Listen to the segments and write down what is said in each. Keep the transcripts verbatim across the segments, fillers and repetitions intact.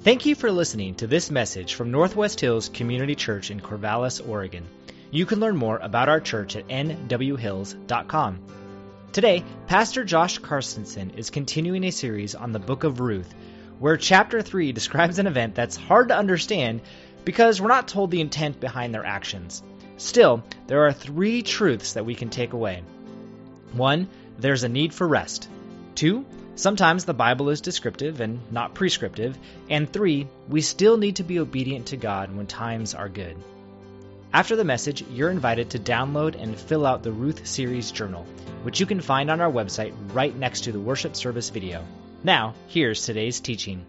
Thank you for listening to this message from Northwest Hills Community Church in Corvallis, Oregon. You can learn more about our church at n w hills dot com. Today, Pastor Josh Carstensen is continuing a series on the book of Ruth, where chapter three describes an event that's hard to understand because we're not told the intent behind their actions. Still, there are three truths that we can take away. One, there's a need for rest. Two, sometimes the Bible is descriptive and not prescriptive. And three, we still need to be obedient to God when times are good. After the message, you're invited to download and fill out the Ruth Series Journal, which you can find on our website right next to the worship service video. Now, here's today's teaching.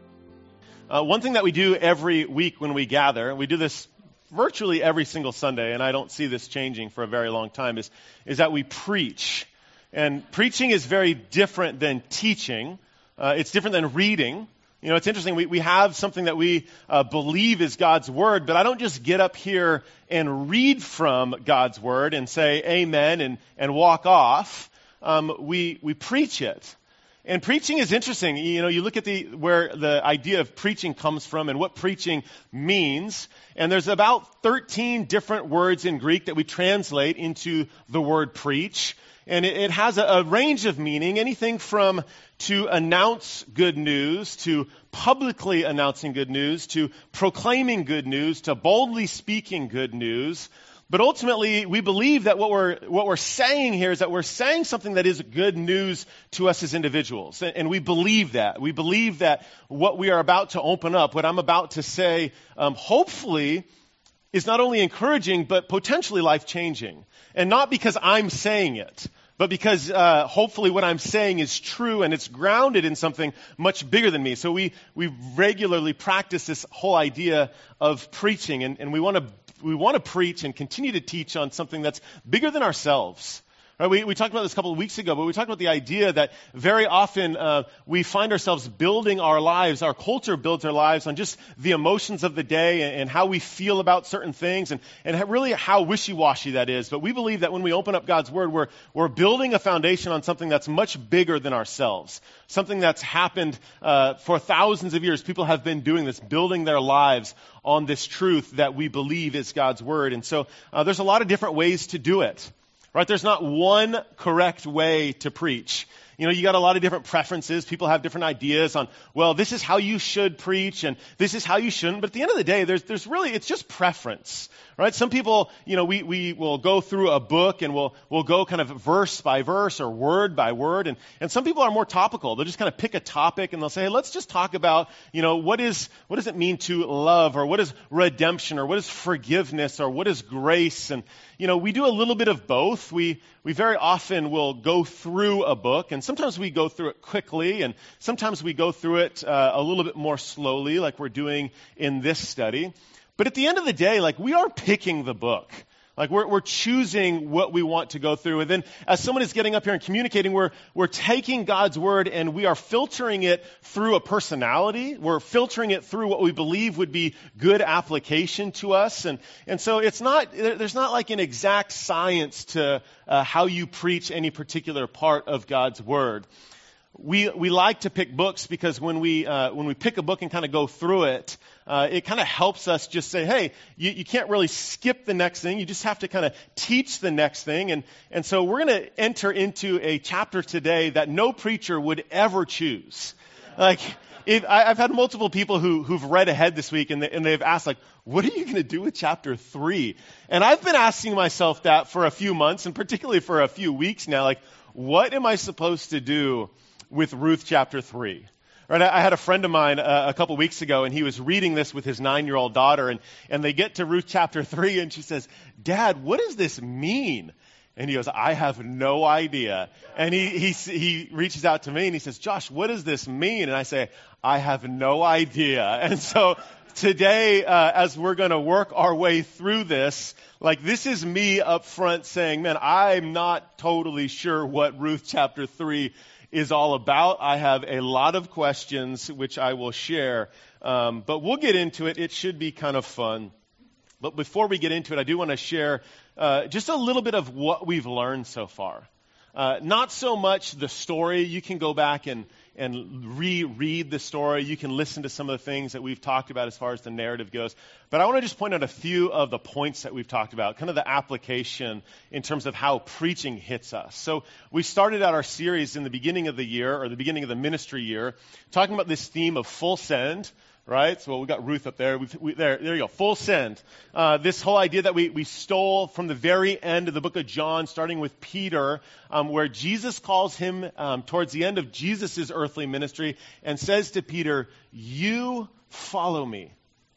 Uh, one thing that we do every week when we gather, we do this virtually every single Sunday, and I don't see this changing for a very long time, is, is that we preach. And preaching is very different than teaching. Uh, it's different than reading. You know, it's interesting. We, we have something that we uh, believe is God's Word, but I don't just get up here and read from God's Word and say amen and, and walk off. Um, we, we preach it. And preaching is interesting. You know, you look at the where the idea of preaching comes from and what preaching means. And there's about thirteen different words in Greek that we translate into the word preach. And it, it has a, a range of meaning, anything from to announce good news, to publicly announcing good news, to proclaiming good news, to boldly speaking good news. But ultimately, we believe that what we're what we're saying here is that we're saying something that is good news to us as individuals. And, and we believe that. We believe that what we are about to open up, what I'm about to say, um, hopefully is not only encouraging, but potentially life-changing. And not because I'm saying it, but because uh, hopefully what I'm saying is true and it's grounded in something much bigger than me. So we, we regularly practice this whole idea of preaching, and, and we want to we want to preach and continue to teach on something that's bigger than ourselves. Right? We, we talked about this a couple of weeks ago, but we talked about the idea that very often uh, we find ourselves building our lives, our culture builds our lives on just the emotions of the day and, and how we feel about certain things and, and really how wishy-washy that is. But we believe that when we open up God's Word, we're, we're building a foundation on something that's much bigger than ourselves, something that's happened uh, for thousands of years. People have been doing this, building their lives on this truth that we believe is God's Word. And so uh, there's a lot of different ways to do it. Right? There's not one correct way to preach. You know, you got a lot of different preferences. People have different ideas on, well, this is how you should preach and this is how you shouldn't. But at the end of the day, there's there's really, it's just preference. Right? Some people, you know, we, we will go through a book and we'll we'll go kind of verse by verse or word by word. And, and some people are more topical. They'll just kind of pick a topic and they'll say, hey, let's just talk about, you know, what is what does it mean to love, or what is redemption, or what is forgiveness, or what is grace. And, you know, we do a little bit of both. We we very often will go through a book, and sometimes we go through it quickly, and sometimes we go through it uh, a little bit more slowly, like we're doing in this study. But at the end of the day, like, we are picking the book. Like, we're, we're choosing what we want to go through. And then as someone is getting up here and communicating, we're, we're taking God's Word and we are filtering it through a personality. We're filtering it through what we believe would be good application to us. And, and so it's not, there's not like an exact science to uh, how you preach any particular part of God's Word. We we like to pick books because when we uh, when we pick a book and kind of go through it, uh, it kind of helps us just say, hey, you, you can't really skip the next thing. You just have to kind of teach the next thing. And and so we're going to enter into a chapter today that no preacher would ever choose. Like, if, I, I've had multiple people who who've read ahead this week and they, and they've asked, like, what are you going to do with chapter three? And I've been asking myself that for a few months, and particularly for a few weeks now. Like, what am I supposed to do with Ruth chapter three? Right, I had a friend of mine uh, a couple weeks ago, and he was reading this with his nine-year-old daughter, and, and they get to Ruth chapter three, and she says, Dad, what does this mean? And he goes, I have no idea. And he, he, he reaches out to me, and he says, Josh, what does this mean? And I say, I have no idea. And so today, uh, as we're going to work our way through this, like, this is me up front saying, man, I'm not totally sure what Ruth chapter three is all about. I have a lot of questions which I will share, um, but we'll get into it. It should be kind of fun. But before we get into it, I do want to share uh, just a little bit of what we've learned so far. Uh, not so much the story. You can go back and, and reread the story. You can listen to some of the things that we've talked about as far as the narrative goes. But I want to just point out a few of the points that we've talked about, kind of the application in terms of how preaching hits us. So we started out our series in the beginning of the year, or the beginning of the ministry year, talking about this theme of full send. Right? So we got Ruth up there. We've, we, there, there you go. Full send. Uh, this whole idea that we, we stole from the very end of the book of John, starting with Peter, um, where Jesus calls him um, towards the end of Jesus' earthly ministry and says to Peter, "You follow me."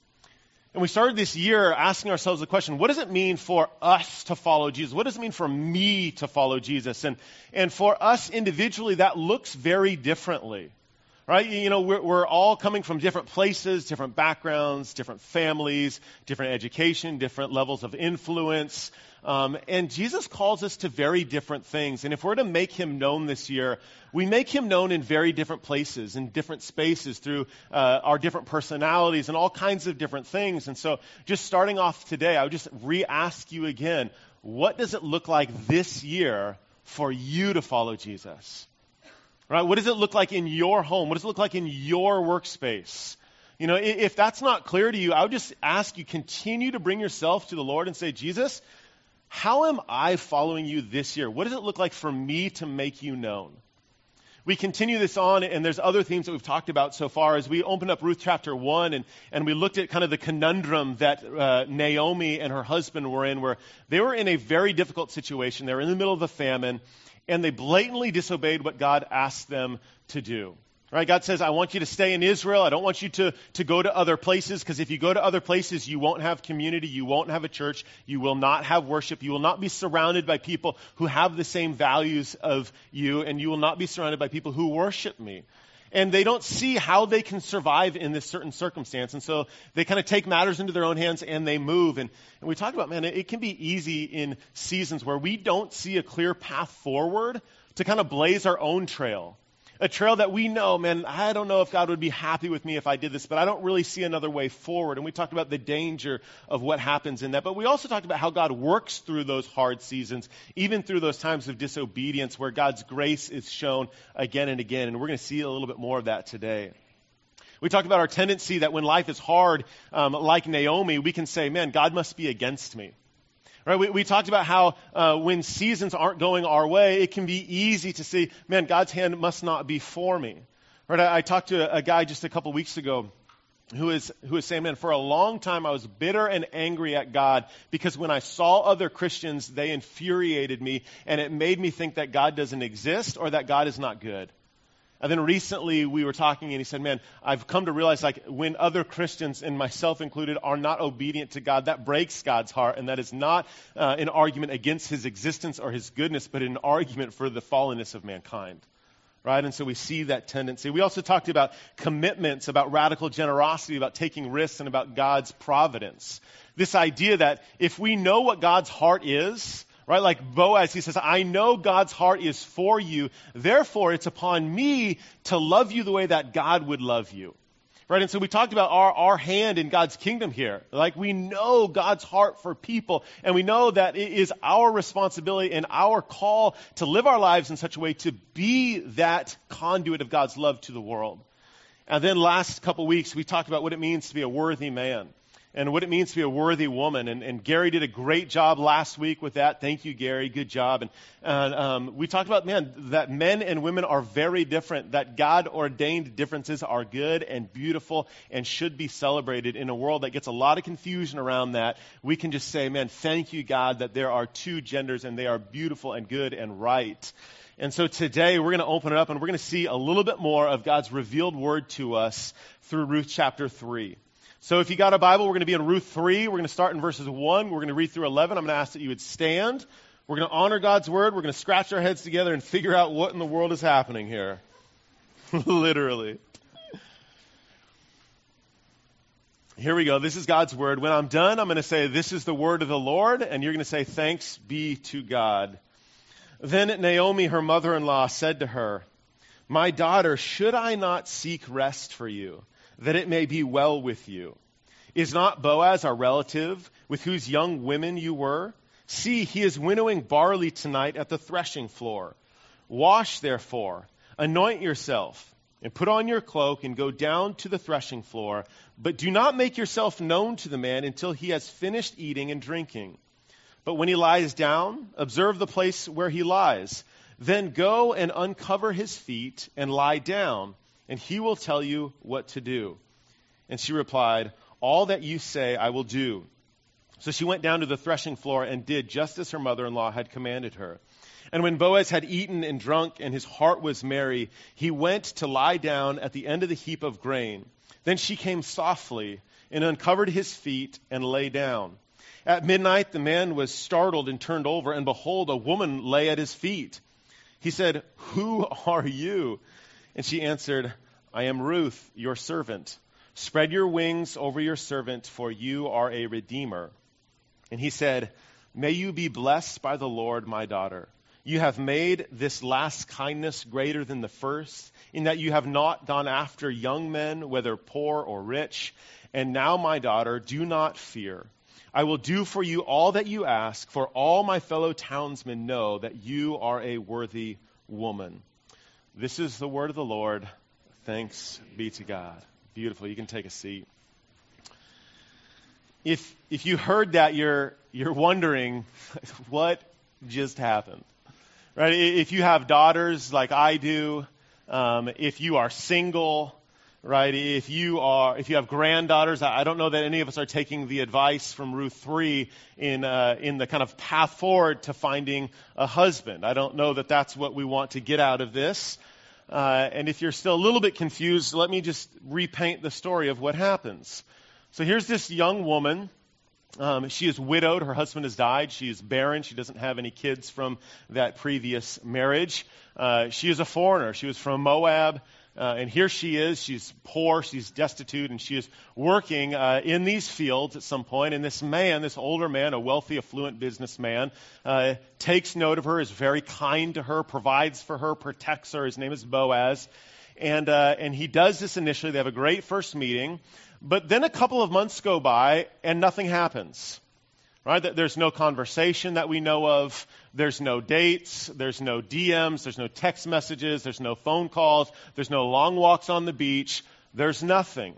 And we started this year asking ourselves the question, what does it mean for us to follow Jesus? What does it mean for me to follow Jesus? And, and for us individually, that looks very differently. Right? You know, we're, we're all coming from different places, different backgrounds, different families, different education, different levels of influence. Um, and Jesus calls us to very different things. And if we're to make him known this year, we make him known in very different places, in different spaces, through uh, our different personalities and all kinds of different things. And so just starting off today, I would just re-ask you again, what does it look like this year for you to follow Jesus? Right? What does it look like in your home? What does it look like in your workspace? You know, if that's not clear to you, I would just ask you, continue to bring yourself to the Lord and say, Jesus, how am I following you this year? What does it look like for me to make you known? We continue this on, and there's other themes that we've talked about so far as we opened up Ruth chapter one, and, and we looked at kind of the conundrum that uh, Naomi and her husband were in, where they were in a very difficult situation. They were in the middle of a famine, and they blatantly disobeyed what God asked them to do. Right? God says, I want you to stay in Israel. I don't want you to, to go to other places, because if you go to other places, you won't have community, you won't have a church, you will not have worship, you will not be surrounded by people who have the same values of you, and you will not be surrounded by people who worship me. And they don't see how they can survive in this certain circumstance. And so they kind of take matters into their own hands and they move. And, and we talked about, man, it, it can be easy in seasons where we don't see a clear path forward to kind of blaze our own trail. A trail that we know, man, I don't know if God would be happy with me if I did this, but I don't really see another way forward. And we talked about the danger of what happens in that. But we also talked about how God works through those hard seasons, even through those times of disobedience where God's grace is shown again and again. And we're going to see a little bit more of that today. We talked about our tendency that when life is hard, um, like Naomi, we can say, man, God must be against me. Right, we, we talked about how uh, when seasons aren't going our way, it can be easy to say, man, God's hand must not be for me. Right, I, I talked to a, a guy just a couple weeks ago who is who is saying, man, for a long time I was bitter and angry at God because when I saw other Christians, they infuriated me, and it made me think that God doesn't exist or that God is not good. And then recently we were talking and he said, man, I've come to realize like when other Christians, and myself included, are not obedient to God, that breaks God's heart. And that is not uh, an argument against his existence or his goodness, but an argument for the fallenness of mankind. Right? And so we see that tendency. We also talked about commitments, about radical generosity, about taking risks, and about God's providence. This idea that if we know what God's heart is, right, like Boaz, he says, I know God's heart is for you, therefore it's upon me to love you the way that God would love you. Right, and so we talked about our, our hand in God's kingdom here. Like we know God's heart for people, and we know that it is our responsibility and our call to live our lives in such a way to be that conduit of God's love to the world. And then last couple weeks, we talked about what it means to be a worthy man and what it means to be a worthy woman. And, and Gary did a great job last week with that. Thank you, Gary. Good job. And, and um, we talked about, man, that men and women are very different, that God-ordained differences are good and beautiful and should be celebrated. In a world that gets a lot of confusion around that, we can just say, man, thank you, God, that there are two genders and they are beautiful and good and right. And so today we're going to open it up and we're going to see a little bit more of God's revealed word to us through Ruth chapter three. So if you got a Bible, we're going to be in Ruth three. We're going to start in verses one. We're going to read through eleven. I'm going to ask that you would stand. We're going to honor God's word. We're going to scratch our heads together and figure out what in the world is happening here. Literally. Here we go. This is God's word. When I'm done, I'm going to say, this is the word of the Lord. And you're going to say, thanks be to God. Then Naomi, her mother-in-law, said to her, my daughter, should I not seek rest for you, that it may be well with you? Is not Boaz our relative, with whose young women you were? See, he is winnowing barley tonight at the threshing floor. Wash, therefore, anoint yourself, and put on your cloak and go down to the threshing floor, but do not make yourself known to the man until he has finished eating and drinking. But when he lies down, observe the place where he lies. Then go and uncover his feet and lie down, and he will tell you what to do." And she replied, "All that you say I will do." So she went down to the threshing floor and did just as her mother-in-law had commanded her. And when Boaz had eaten and drunk and his heart was merry, he went to lie down at the end of the heap of grain. Then she came softly and uncovered his feet and lay down. At midnight the man was startled and turned over, and behold, a woman lay at his feet. He said, "Who are you?" And she answered, "I am Ruth, your servant. Spread your wings over your servant, for you are a redeemer." And he said, "May you be blessed by the Lord, my daughter. You have made this last kindness greater than the first, in that you have not gone after young men, whether poor or rich. And now, my daughter, do not fear. I will do for you all that you ask, for all my fellow townsmen know that you are a worthy woman." This is the word of the Lord. Thanks be to God. Beautiful. You can take a seat. If if you heard that, you're you're wondering what just happened. Right? If you have daughters like I do, um, if you are single, right? If you are, if you have granddaughters, I don't know that any of us are taking the advice from Ruth three in uh, in the kind of path forward to finding a husband. I don't know that that's what we want to get out of this. Uh, and if you're still a little bit confused, let me just repaint the story of what happens. So here's this young woman. Um, she is widowed. Her husband has died. She is barren. She doesn't have any kids from that previous marriage. Uh, she is a foreigner. She was from Moab. Uh, and here she is. She's poor. She's destitute. And she is working uh, in these fields at some point. And this man, this older man, a wealthy, affluent businessman, uh, takes note of her, is very kind to her, provides for her, protects her. His name is Boaz. And, uh, and he does this initially. They have a great first meeting. But then a couple of months go by and nothing happens. Right? There's no conversation that we know of. There's no dates. There's no D Ms. There's no text messages. There's no phone calls. There's no long walks on the beach. There's nothing.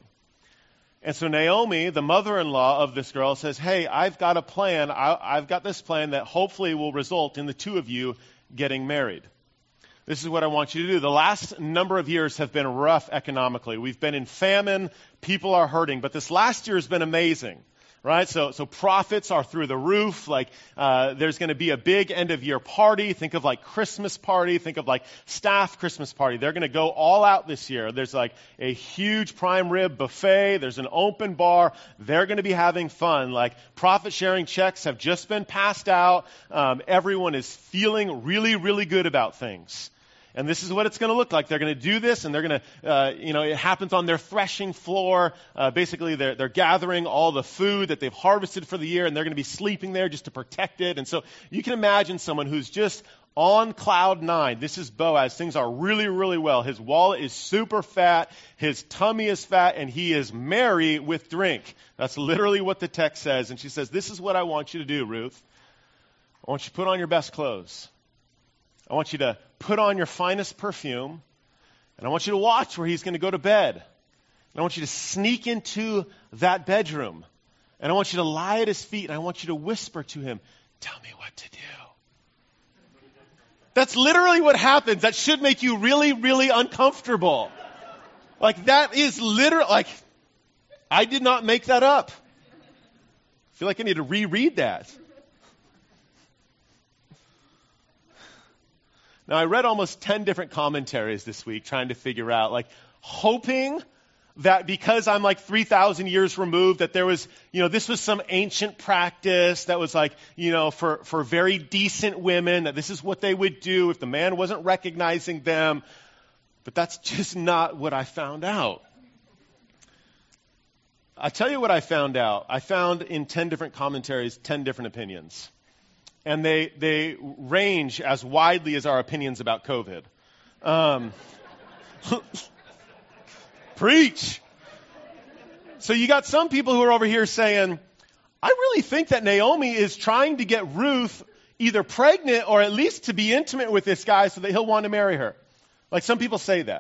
And so Naomi, the mother-in-law of this girl, says, "Hey, I've got a plan. I, I've got this plan that hopefully will result in the two of you getting married. This is what I want you to do." The last number of years have been rough economically. We've been in famine. People are hurting. But this last year has been amazing. Right? So so profits are through the roof. Like uh, there's going to be a big end-of-year party. Think of like Christmas party. Think of like staff Christmas party. They're going to go all out this year. There's like a huge prime rib buffet. There's an open bar. They're going to be having fun. Like profit-sharing checks have just been passed out. Um, everyone is feeling really, really good about things. And this is what it's going to look like. They're going to do this, and they're going to, uh, you know, it happens on their threshing floor. Uh, basically, they're, they're gathering all the food that they've harvested for the year, and they're going to be sleeping there just to protect it. And so you can imagine someone who's just on cloud nine. This is Boaz. Things are really, really well. His wallet is super fat. His tummy is fat, and he is merry with drink. That's literally what the text says. And she says, "This is what I want you to do, Ruth. I want you to put on your best clothes. I want you to put on your finest perfume, and I want you to watch where he's going to go to bed. And I want you to sneak into that bedroom, and I want you to lie at his feet, and I want you to whisper to him, 'Tell me what to do.'" That's literally what happens. That should make you really, really uncomfortable. Like, that is literally, like, I did not make that up. I feel like I need to reread that. Now, I read almost ten different commentaries this week trying to figure out, like, hoping that because I'm like three thousand years removed, that there was, you know, this was some ancient practice that was like, you know, for, for very decent women, that this is what they would do if the man wasn't recognizing them. But that's just not what I found out. I'll tell you what I found out. I found in ten different commentaries, ten different opinions. And they they range as widely as our opinions about COVID. Um, preach. So you got some people who are over here saying, "I really think that Naomi is trying to get Ruth either pregnant or at least to be intimate with this guy so that he'll want to marry her." Like, some people say that.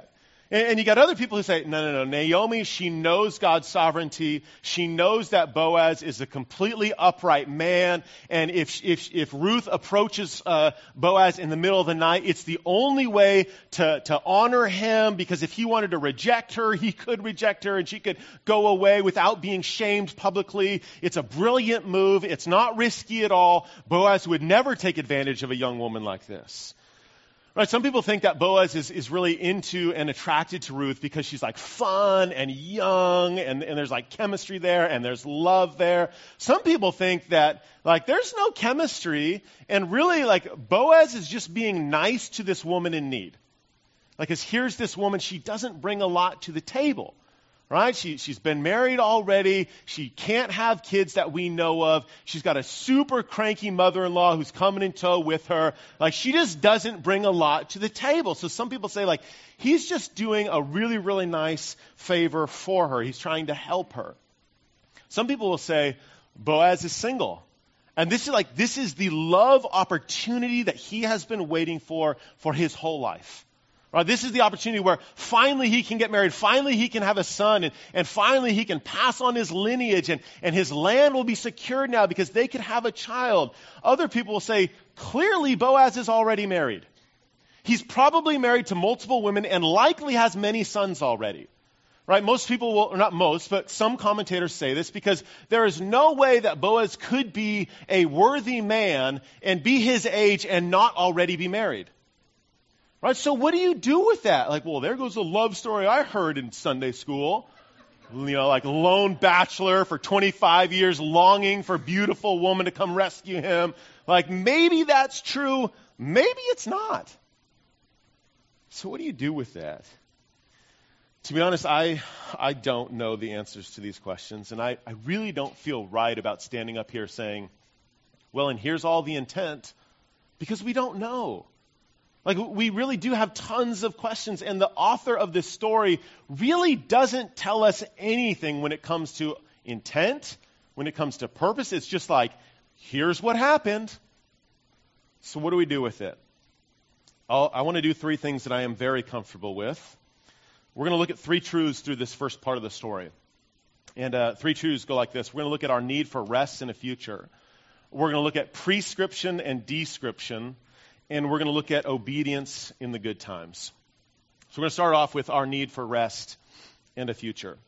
And, and you got other people who say, no, no, no, Naomi, she knows God's sovereignty. She knows that Boaz is a completely upright man. And if if, if Ruth approaches uh, Boaz in the middle of the night, it's the only way to, to honor him, because if he wanted to reject her, he could reject her and she could go away without being shamed publicly. It's a brilliant move. It's not risky at all. Boaz would never take advantage of a young woman like this. Right, some people think that Boaz is, is really into and attracted to Ruth because she's like fun and young and, and there's like chemistry there and there's love there. Some people think that like there's no chemistry and really like Boaz is just being nice to this woman in need. Like, as here's this woman, she doesn't bring a lot to the table. Right? She, she's been married already. She can't have kids that we know of. She's got a super cranky mother-in-law who's coming in tow with her. Like, she just doesn't bring a lot to the table. So some people say, like, he's just doing a really, really nice favor for her. He's trying to help her. Some people will say, Boaz is single. And this is like, this is the love opportunity that he has been waiting for for his whole life. Right, this is the opportunity where finally he can get married, finally he can have a son, and, and finally he can pass on his lineage, and, and his land will be secured now because they could have a child. Other people will say, clearly Boaz is already married. He's probably married to multiple women and likely has many sons already. Right, most people will, or not most, but some commentators say this because there is no way that Boaz could be a worthy man and be his age and not already be married. Right, so what do you do with that? Like, well, there goes a love story I heard in Sunday school. You know, like lone bachelor for twenty-five years longing for a beautiful woman to come rescue him. Like, maybe that's true. Maybe it's not. So what do you do with that? To be honest, I I don't know the answers to these questions. And I, I really don't feel right about standing up here saying, well, and here's all the intent, because we don't know. Like, we really do have tons of questions, and the author of this story really doesn't tell us anything when it comes to intent, when it comes to purpose. It's just like, here's what happened. So what do we do with it? I'll, I want to do three things that I am very comfortable with. We're going to look at three truths through this first part of the story. And uh, three truths go like this. We're going to look at our need for rest in the future. We're going to look at prescription and description. And we're going to look at obedience in the good times. So we're going to start off with our need for rest and a future.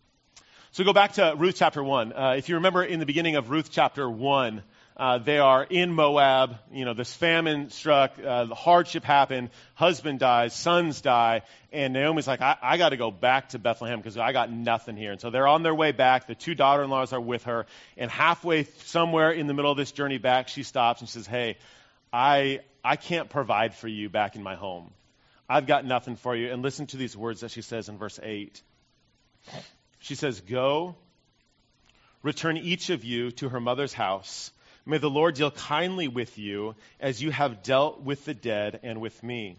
So go back to Ruth chapter one. Uh, if you remember in the beginning of Ruth chapter one, uh, they are in Moab. You know, this famine struck, uh, the hardship happened, husband dies, sons die, and Naomi's like, I, I got to go back to Bethlehem because I got nothing here. And so they're on their way back. The two daughter-in-laws are with her. And halfway somewhere in the middle of this journey back, she stops and says, hey, I... I can't provide for you back in my home. I've got nothing for you. And listen to these words that she says in verse eight. She says, go, return each of you to her mother's house. May the Lord deal kindly with you as you have dealt with the dead and with me.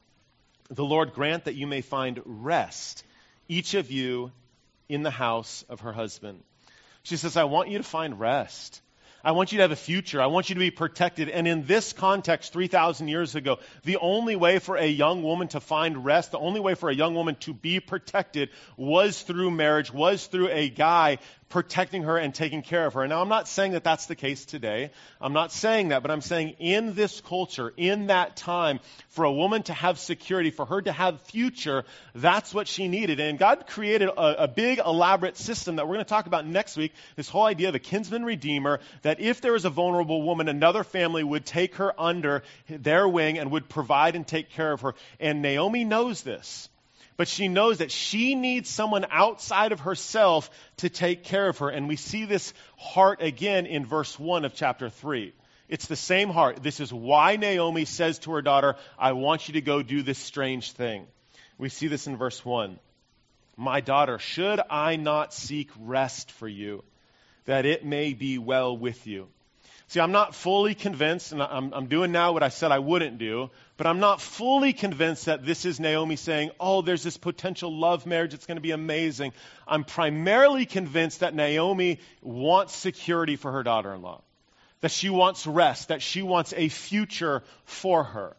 The Lord grant that you may find rest, each of you in the house of her husband. She says, I want you to find rest. I want you to have a future. I want you to be protected. And in this context, three thousand years ago, the only way for a young woman to find rest, the only way for a young woman to be protected was through marriage, was through a guy protecting her and taking care of her. Now, I'm not saying that that's the case today. I'm not saying that, but I'm saying in this culture, in that time, for a woman to have security, for her to have future, that's what she needed. And God created a, a big, elaborate system that we're going to talk about next week, this whole idea of a kinsman redeemer, that if there was a vulnerable woman, another family would take her under their wing and would provide and take care of her. And Naomi knows this. But she knows that she needs someone outside of herself to take care of her. And we see this heart again in verse one of chapter three. It's the same heart. This is why Naomi says to her daughter, I want you to go do this strange thing. We see this in verse one. My daughter, should I not seek rest for you, that it may be well with you? See, I'm not fully convinced, and I'm, I'm doing now what I said I wouldn't do, but I'm not fully convinced that this is Naomi saying, oh, there's this potential love marriage, it's going to be amazing. I'm primarily convinced that Naomi wants security for her daughter-in-law, that she wants rest, that she wants a future for her.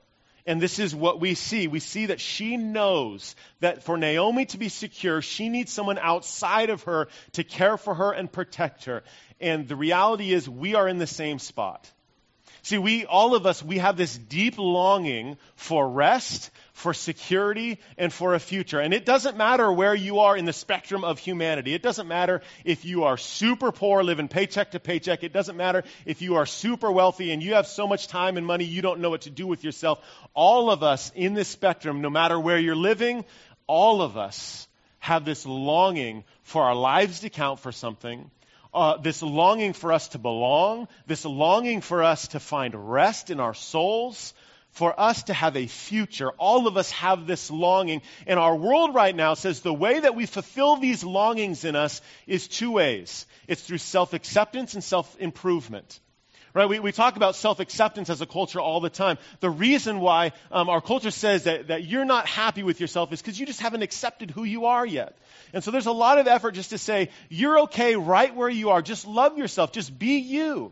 And this is what we see. We see that she knows that for Naomi to be secure, she needs someone outside of her to care for her and protect her. And the reality is we are in the same spot. See, we, all of us, we have this deep longing for rest, for security, and for a future. And it doesn't matter where you are in the spectrum of humanity. It doesn't matter if you are super poor, living paycheck to paycheck. It doesn't matter if you are super wealthy and you have so much time and money you don't know what to do with yourself. All of us in this spectrum, no matter where you're living, all of us have this longing for our lives to count for something. Uh, this longing for us to belong, this longing for us to find rest in our souls, for us to have a future. All of us have this longing. And our world right now says the way that we fulfill these longings in us is two ways. It's through self-acceptance and self-improvement. Right? We, we talk about self-acceptance as a culture all the time. The reason why um, our culture says that, that you're not happy with yourself is because you just haven't accepted who you are yet. And so there's a lot of effort just to say, you're okay right where you are. Just love yourself. Just be you.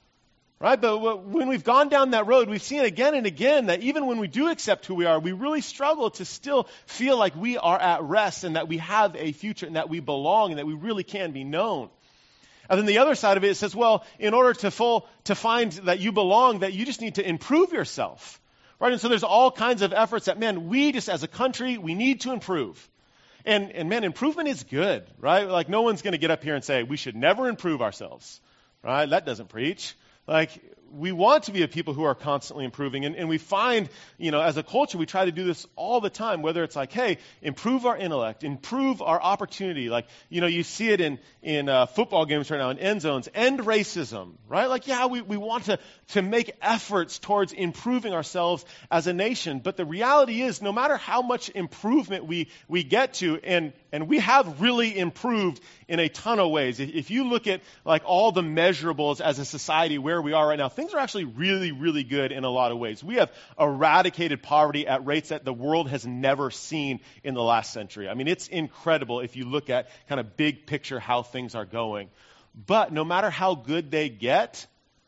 Right? But when we've gone down that road, we've seen again and again that even when we do accept who we are, we really struggle to still feel like we are at rest and that we have a future and that we belong and that we really can be known. And then the other side of it, it says, well, in order to full to find that you belong, that you just need to improve yourself. Right? And so there's all kinds of efforts that, man, we just as a country, we need to improve. And, and man, improvement is good, right? Like no one's going to get up here and say, we should never improve ourselves, right? That doesn't preach. Like, we want to be a people who are constantly improving. And, and we find, you know, as a culture, we try to do this all the time, whether it's like, hey, improve our intellect, improve our opportunity. Like, you know, you see it in, in uh, football games right now, in end zones, end racism, right? Like, yeah, we, we want to, to make efforts towards improving ourselves as a nation. But the reality is, no matter how much improvement we, we get to, and, and we have really improved in a ton of ways. If you look at like all the measurables as a society where we are right now, things are actually really, really good in a lot of ways. We have eradicated poverty at rates that the world has never seen in the last century. I mean, it's incredible if you look at kind of big picture how things are going. But no matter how good they get,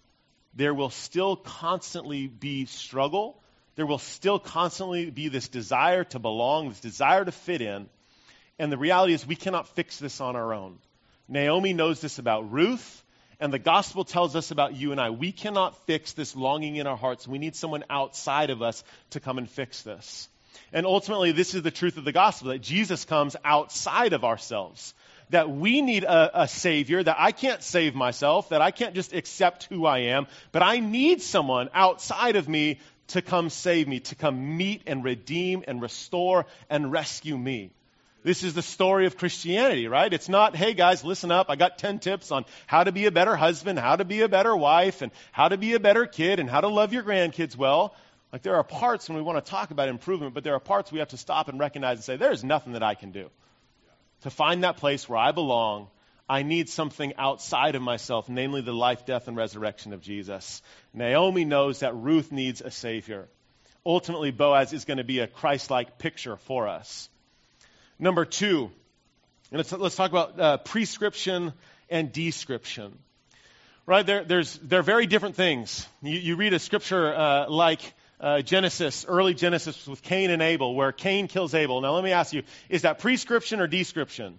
there will still constantly be struggle. There will still constantly be this desire to belong, this desire to fit in. And the reality is we cannot fix this on our own. Naomi knows this about Ruth, and the gospel tells us about you and I. We cannot fix this longing in our hearts. We need someone outside of us to come and fix this. And ultimately, this is the truth of the gospel, that Jesus comes outside of ourselves. That we need a, a Savior, that I can't save myself, that I can't just accept who I am, but I need someone outside of me to come save me, to come meet and redeem and restore and rescue me. This is the story of Christianity, right? It's not, hey guys, listen up, I got ten tips on how to be a better husband, how to be a better wife, and how to be a better kid, and how to love your grandkids well. Like there are parts when we want to talk about improvement, but there are parts we have to stop and recognize and say, there's nothing that I can do. To find that place where I belong, I need something outside of myself, namely the life, death, and resurrection of Jesus. Naomi knows that Ruth needs a Savior. Ultimately, Boaz is going to be a Christ-like picture for us. Number two, and let's, let's talk about uh, prescription and description. Right? They're, there's, they're very different things. You, you read a scripture uh, like uh, Genesis, early Genesis with Cain and Abel, where Cain kills Abel. Now let me ask you, is that prescription or description?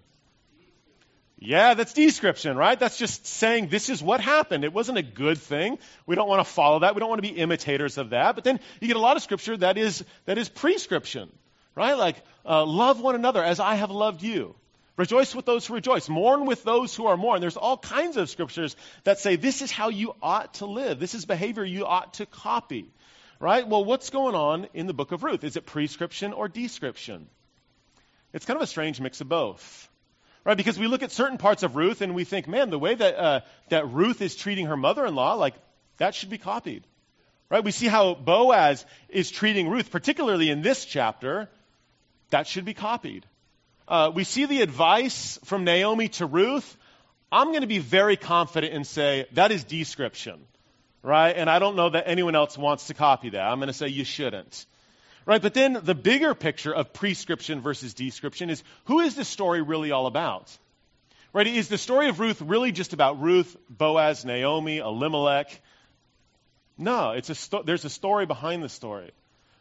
Yeah, that's description, right? That's just saying this is what happened. It wasn't a good thing. We don't want to follow that. We don't want to be imitators of that. But then you get a lot of scripture that is that is prescription. Right? Like, uh, love one another as I have loved you. Rejoice with those who rejoice. Mourn with those who are mourn. There's all kinds of scriptures that say this is how you ought to live. This is behavior you ought to copy. Right? Well, what's going on in the book of Ruth? Is it prescription or description? It's kind of a strange mix of both. Right? Because we look at certain parts of Ruth and we think, man, the way that uh, that Ruth is treating her mother-in-law, like, that should be copied. Right? We see how Boaz is treating Ruth, particularly in this chapter. That should be copied. Uh, we see the advice from Naomi to Ruth. I'm going to be very confident and say that is description, right? And I don't know that anyone else wants to copy that. I'm going to say you shouldn't, right? But then the bigger picture of prescription versus description is, who is this story really all about? Right? Is the story of Ruth really just about Ruth, Boaz, Naomi, Elimelech? No, it's a sto- there's a story behind the story.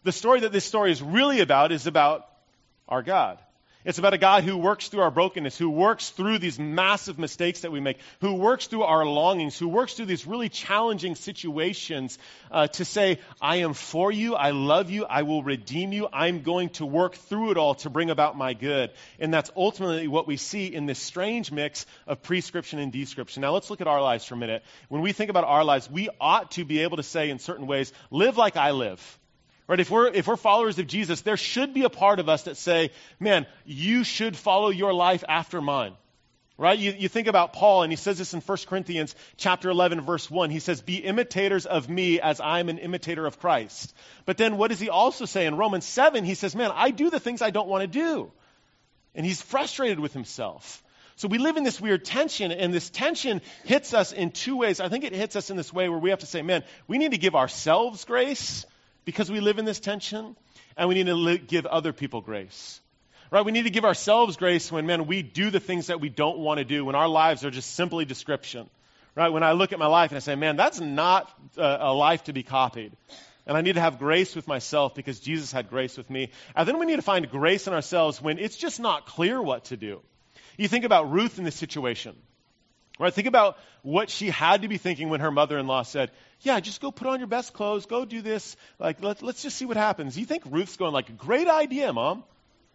The story that this story is really about is about our God. It's about a God who works through our brokenness, who works through these massive mistakes that we make, who works through our longings, who works through these really challenging situations uh, to say, I am for you, I love you, I will redeem you, I'm going to work through it all to bring about my good. And that's ultimately what we see in this strange mix of prescription and description. Now let's look at our lives for a minute. When we think about our lives, we ought to be able to say in certain ways, live like I live. Right? If we're, if we're followers of Jesus, there should be a part of us that say, man, you should follow your life after mine. Right? You, you think about Paul, and he says this in First Corinthians chapter eleven, verse one. He says, be imitators of me as I am an imitator of Christ. But then what does he also say in Romans seven? He says, man, I do the things I don't want to do. And he's frustrated with himself. So we live in this weird tension, and this tension hits us in two ways. I think it hits us in this way where we have to say, man, we need to give ourselves grace because we live in this tension, and we need to li- give other people grace. Right? We need to give ourselves grace when, man, we do the things that we don't want to do, when our lives are just simply description. Right? When I look at my life and I say, man, that's not a, a life to be copied. And I need to have grace with myself because Jesus had grace with me. And then we need to find grace in ourselves when it's just not clear what to do. You think about Ruth in this situation. Right? Think about what she had to be thinking when her mother-in-law said, yeah, just go put on your best clothes, go do this. Like, let's, let's just see what happens. You think Ruth's going like, great idea, Mom.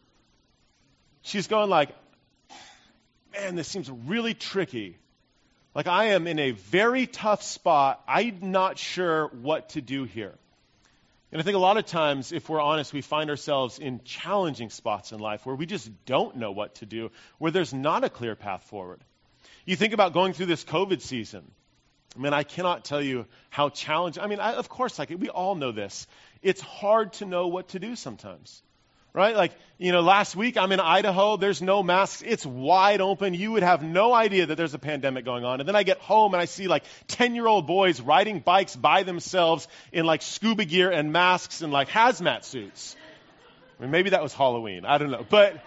She's going like, man, this seems really tricky. Like, I am in a very tough spot. I'm not sure what to do here. And I think a lot of times, if we're honest, we find ourselves in challenging spots in life where we just don't know what to do, where there's not a clear path forward. You think about going through this COVID season. I mean, I cannot tell you how challenging. I mean, I, of course, like we all know this. It's hard to know what to do sometimes, right? Like, you know, last week I'm in Idaho. There's no masks. It's wide open. You would have no idea that there's a pandemic going on. And then I get home and I see like ten-year-old boys riding bikes by themselves in like scuba gear and masks and like hazmat suits. I mean, maybe that was Halloween. I don't know. But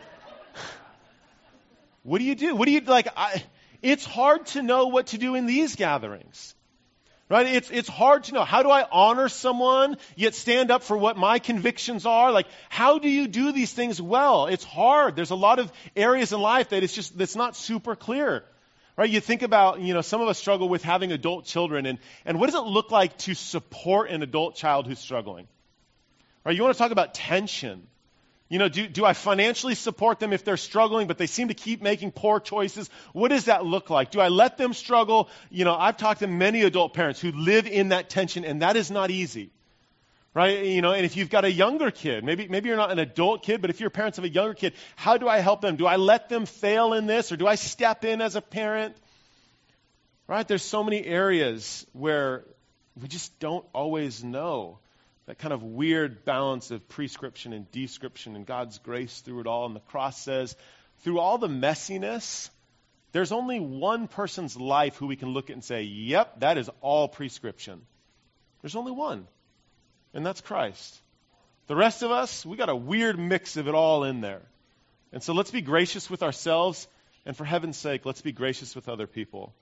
what do you do? What do you like? I, It's hard to know what to do in these gatherings, right? It's it's hard to know. How do I honor someone, yet stand up for what my convictions are? Like, how do you do these things well? It's hard. There's a lot of areas in life that it's just, that's not super clear, right? You think about, you know, some of us struggle with having adult children, and, and what does it look like to support an adult child who's struggling? Right? You want to talk about tension. You know, do, do I financially support them if they're struggling, but they seem to keep making poor choices? What does that look like? Do I let them struggle? You know, I've talked to many adult parents who live in that tension, and that is not easy, right? You know, and if you've got a younger kid, maybe maybe you're not an adult kid, but if you're parents of a younger kid, how do I help them? Do I let them fail in this, or do I step in as a parent? Right? There's so many areas where we just don't always know. That kind of weird balance of prescription and description and God's grace through it all. And the cross says, through all the messiness, there's only one person's life who we can look at and say, yep, that is all prescription. There's only one, and that's Christ. The rest of us, we got a weird mix of it all in there. And so let's be gracious with ourselves, and for heaven's sake, let's be gracious with other people.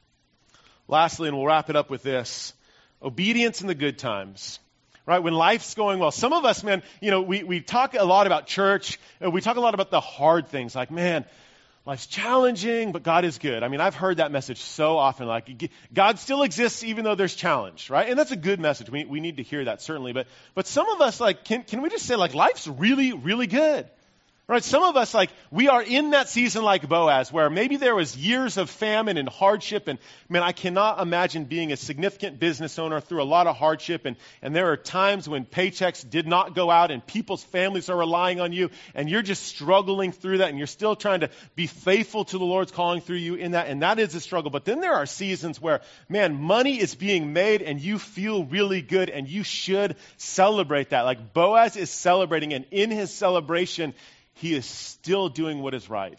Lastly, and we'll wrap it up with this, obedience in the good times. Right, when life's going well. Some of us, man, you know, we, we talk a lot about church. We talk a lot about the hard things. Like, man, life's challenging, but God is good. I mean, I've heard that message so often. Like, God still exists even though there's challenge, right? And that's a good message. We we need to hear that, certainly. But but some of us, like, can can we just say, like, life's really, really good? Right? Some of us, like, we are in that season like Boaz, where maybe there was years of famine and hardship, and man, I cannot imagine being a significant business owner through a lot of hardship, and, and there are times when paychecks did not go out, and people's families are relying on you, and you're just struggling through that, and you're still trying to be faithful to the Lord's calling through you in that, and that is a struggle. But then there are seasons where, man, money is being made, and you feel really good, and you should celebrate that. Like Boaz is celebrating, and in his celebration, he is still doing what is right.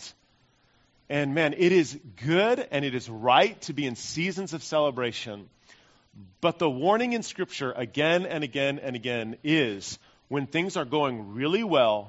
And man, it is good and it is right to be in seasons of celebration. But the warning in Scripture again and again and again is when things are going really well,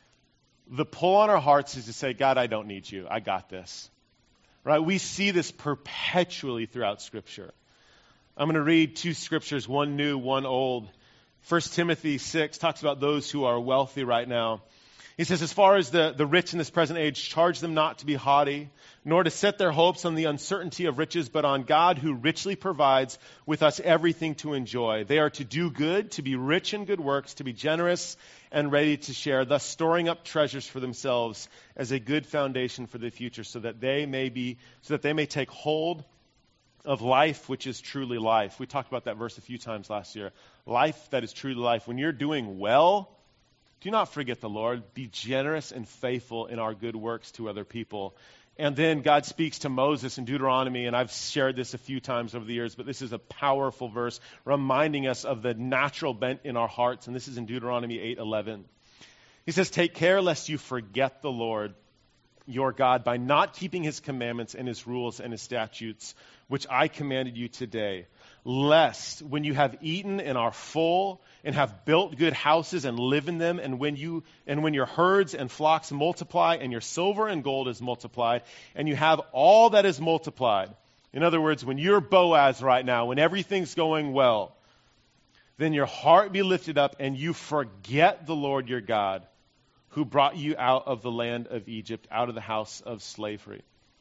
the pull on our hearts is to say, God, I don't need you. I got this. Right? We see this perpetually throughout Scripture. I'm going to read two scriptures, one new, one old. First Timothy six talks about those who are wealthy right now. He says, as far as the, the rich in this present age, charge them not to be haughty, nor to set their hopes on the uncertainty of riches, but on God who richly provides with us everything to enjoy. They are to do good, to be rich in good works, to be generous and ready to share, thus storing up treasures for themselves as a good foundation for the future, so that they may be, so that they may take hold of life which is truly life. We talked about that verse a few times last year. Life that is truly life. When you're doing well, do not forget the Lord. Be generous and faithful in our good works to other people. And then God speaks to Moses in Deuteronomy, and I've shared this a few times over the years, but this is a powerful verse reminding us of the natural bent in our hearts, and this is in Deuteronomy eight eleven. He says, take care lest you forget the Lord your God by not keeping his commandments and his rules and his statutes, which I commanded you today, lest when you have eaten and are full and have built good houses and live in them, and when you and when your herds and flocks multiply and your silver and gold is multiplied, and you have all that is multiplied. In other words, when you're Boaz right now, when everything's going well, then your heart be lifted up and you forget the Lord your God, who brought you out of the land of Egypt, out of the house of slavery.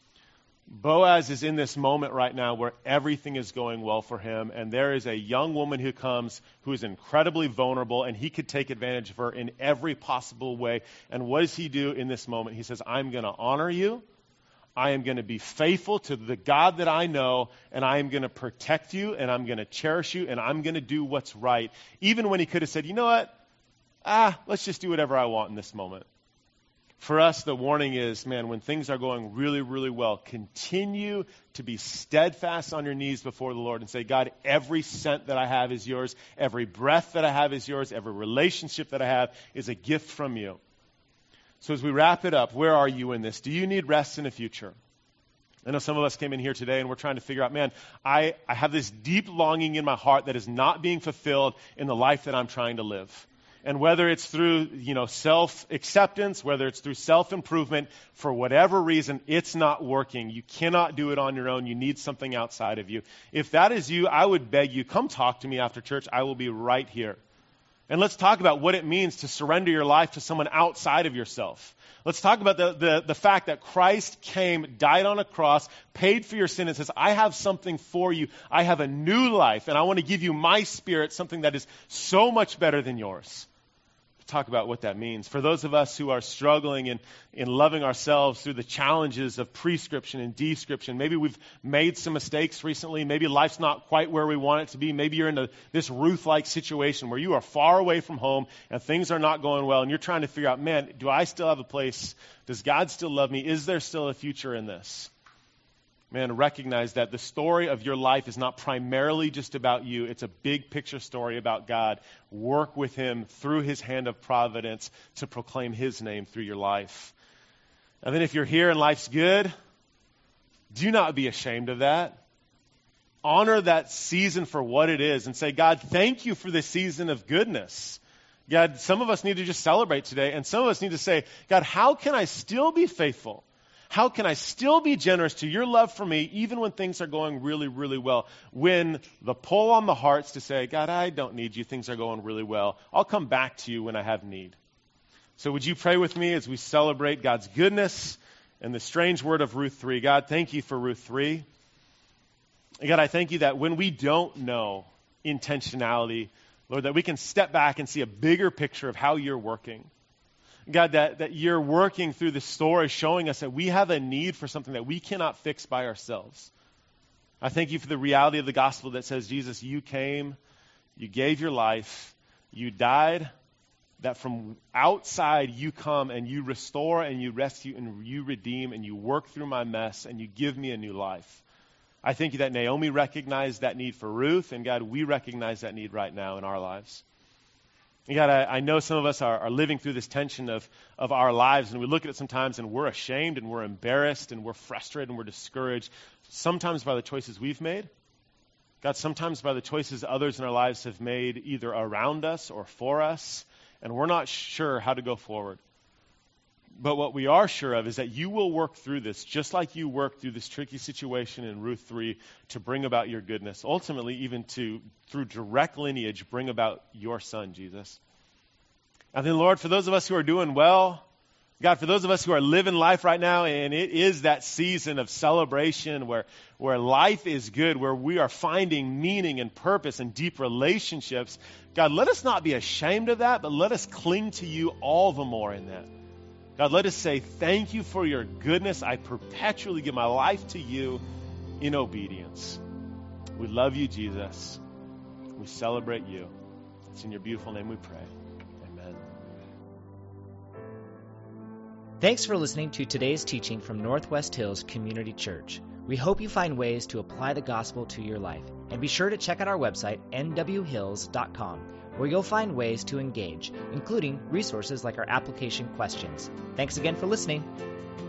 Boaz is in this moment right now where everything is going well for him, and there is a young woman who comes who is incredibly vulnerable, and he could take advantage of her in every possible way. And what does he do in this moment? He says, I'm going to honor you. I am going to be faithful to the God that I know, and I am going to protect you, and I'm going to cherish you, and I'm going to do what's right. Even when he could have said, you know what? Ah, let's just do whatever I want in this moment. For us, the warning is, man, when things are going really, really well, continue to be steadfast on your knees before the Lord and say, God, every cent that I have is yours. Every breath that I have is yours. Every relationship that I have is a gift from you. So as we wrap it up, where are you in this? Do you need rest in the future? I know some of us came in here today and we're trying to figure out, man, I, I have this deep longing in my heart that is not being fulfilled in the life that I'm trying to live. And whether it's through, you know, self-acceptance, whether it's through self-improvement, for whatever reason, it's not working. You cannot do it on your own. You need something outside of you. If that is you, I would beg you, come talk to me after church. I will be right here. And let's talk about what it means to surrender your life to someone outside of yourself. Let's talk about the, the, the fact that Christ came, died on a cross, paid for your sin, and says, I have something for you. I have a new life, and I want to give you my spirit, something that is so much better than yours. Talk about what that means. For those of us who are struggling in, in loving ourselves through the challenges of prescription and description, maybe we've made some mistakes recently. Maybe life's not quite where we want it to be. Maybe you're in a, this Ruth-like situation where you are far away from home and things are not going well, and you're trying to figure out, man, do I still have a place? Does God still love me? Is there still a future in this? Man, recognize that the story of your life is not primarily just about you. It's a big picture story about God. Work with him through his hand of providence to proclaim his name through your life. And then if you're here and life's good, do not be ashamed of that. Honor that season for what it is and say, God, thank you for this season of goodness. God, some of us need to just celebrate today, and some of us need to say, God, how can I still be faithful? How can I still be generous to your love for me even when things are going really, really well? When the pull on the heart's to say, God, I don't need you. Things are going really well. I'll come back to you when I have need. So would you pray with me as we celebrate God's goodness and the strange word of Ruth three? God, thank you for Ruth three. And God, I thank you that when we don't know intentionality, Lord, that we can step back and see a bigger picture of how you're working. God, that, that you're working through the story showing us that we have a need for something that we cannot fix by ourselves. I thank you for the reality of the gospel that says, Jesus, you came, you gave your life, you died, that from outside you come and you restore and you rescue and you redeem and you work through my mess and you give me a new life. I thank you that Naomi recognized that need for Ruth, and God, we recognize that need right now in our lives. And God, I, I know some of us are, are living through this tension of, of our lives, and we look at it sometimes and we're ashamed and we're embarrassed and we're frustrated and we're discouraged, sometimes by the choices we've made. God, sometimes by the choices others in our lives have made either around us or for us, and we're not sure how to go forward. But what we are sure of is that you will work through this, just like you worked through this tricky situation in Ruth three to bring about your goodness. Ultimately, even to, through direct lineage, bring about your son, Jesus. And then, Lord, for those of us who are doing well, God, for those of us who are living life right now, and it is that season of celebration where, where life is good, where we are finding meaning and purpose and deep relationships, God, let us not be ashamed of that, but let us cling to you all the more in that. God, let us say thank you for your goodness. I perpetually give my life to you in obedience. We love you, Jesus. We celebrate you. It's in your beautiful name we pray. Amen. Thanks for listening to today's teaching from Northwest Hills Community Church. We hope you find ways to apply the gospel to your life. And be sure to check out our website, N W hills dot com, where you'll find ways to engage, including resources like our application questions. Thanks again for listening.